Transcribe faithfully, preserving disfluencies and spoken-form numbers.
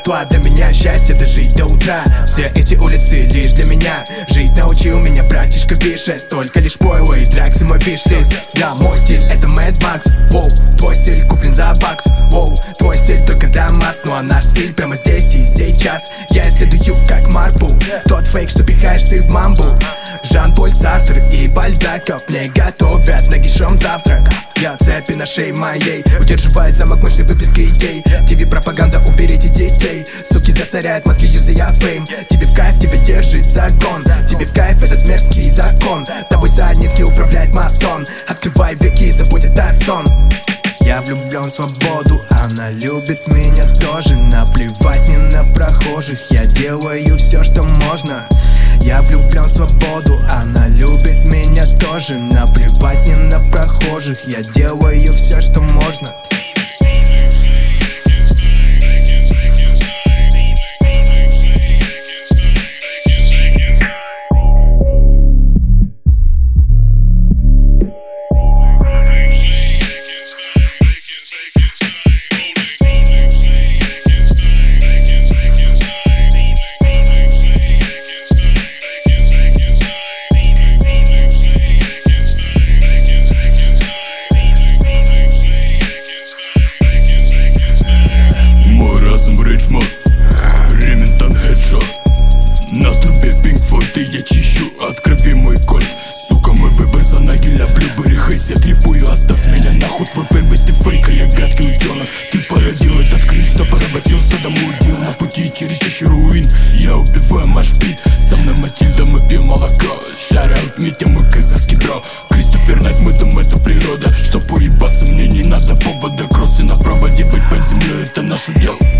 мертва для меня. Счастье дожить до утра, все эти улицы лишь для меня. Жить научил меня братишка Више, столько лишь пойло и дракс и мой виш-лист. Я, мой стиль, это Mad Max. Воу, твой стиль куплен за бакс. Воу, твой стиль только Дамас. Ну а наш стиль прямо здесь и сейчас. Я исследую как Марпул, тот фейк, что пихаешь ты в мамбу. Жан-Поль Сартр и Бальзаков мне готовят нагишом завтрак. Я цепи на шее моей удерживает замок мощной выплески идей. ТВ пропаганда, уберите детей. Суки засоряют мозги, юзая фейм. Тебе в кайф, тебя держит закон. Тебе в кайф этот мерзкий закон. Тобой за нитки управляет масон. Открывай веки, забудь этот сон. Я влюблен в свободу, она любит меня тоже. Наплевать мне на прохожих, я делаю все, что можно. Я влюблен в свободу, она любит меня тоже. Наплевать мне на прохожих, я делаю все, что можно. Рементон хедшот. На трубе Pink Floyd, и я чищу от крови мой кольт. Сука, мой выбор за Нагеля, Блюбери Хейс. Я трипую, оставь меня нахуй, твой фэн, ведь ты фейка, я гадкий утенок. Ты породил этот кринж, что поработил, что домой удил. На пути через чаще руин, я убиваю машпит. Со мной Матильда, мы пьем молоко. Шараут Митя, мой казахский бро. Кристофер Найт, мы дом, это природа. Чтоб уебаться, мне не надо повода. Кроссы на проводе, быть под землей, это наше дело.